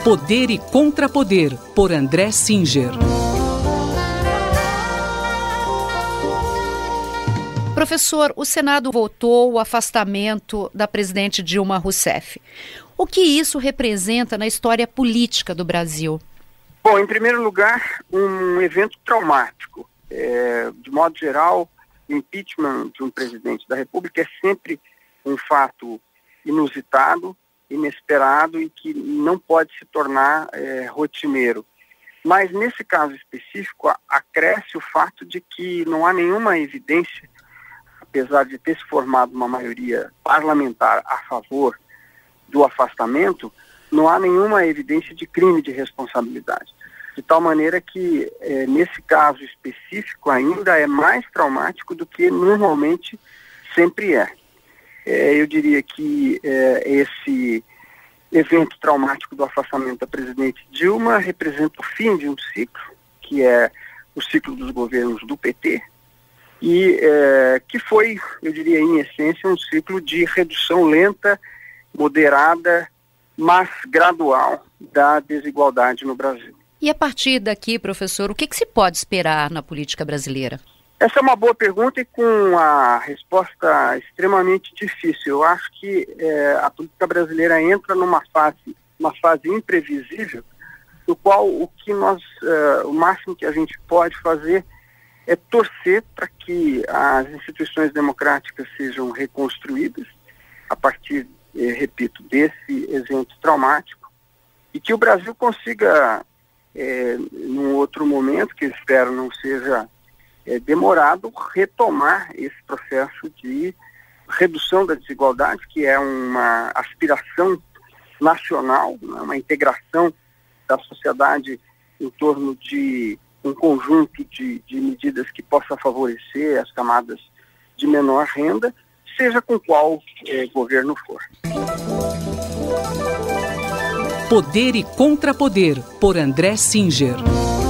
Poder e Contrapoder, por André Singer. Professor, o Senado votou o afastamento da presidente Dilma Rousseff. O que isso representa na história política do Brasil? Bom, em primeiro lugar, um evento traumático. De modo geral, o impeachment de um presidente da República é sempre um fato inusitado, inesperado e que não pode se tornar rotineiro. Mas nesse caso específico, acresce o fato de que não há nenhuma evidência, apesar de ter se formado uma maioria parlamentar a favor do afastamento, não há nenhuma evidência de crime de responsabilidade. De tal maneira que, nesse caso específico, ainda é mais traumático do que normalmente sempre é. Eu diria que esse evento traumático do afastamento da presidente Dilma representa o fim de um ciclo, que é o ciclo dos governos do PT, e que foi, eu diria, em essência, um ciclo de redução lenta, moderada, mas gradual da desigualdade no Brasil. E a partir daqui, professor, o que se pode esperar na política brasileira? Essa é uma boa pergunta e com a resposta extremamente difícil. Eu acho que a política brasileira entra numa fase imprevisível, no qual o máximo que a gente pode fazer é torcer para que as instituições democráticas sejam reconstruídas a partir, repito, desse evento traumático, e que o Brasil consiga, num outro momento, que eu espero não seja demorado, retomar esse processo de redução da desigualdade, que é uma aspiração nacional, uma integração da sociedade em torno de um conjunto de medidas que possa favorecer as camadas de menor renda, seja com qual governo for. Poder e Contrapoder, por André Singer.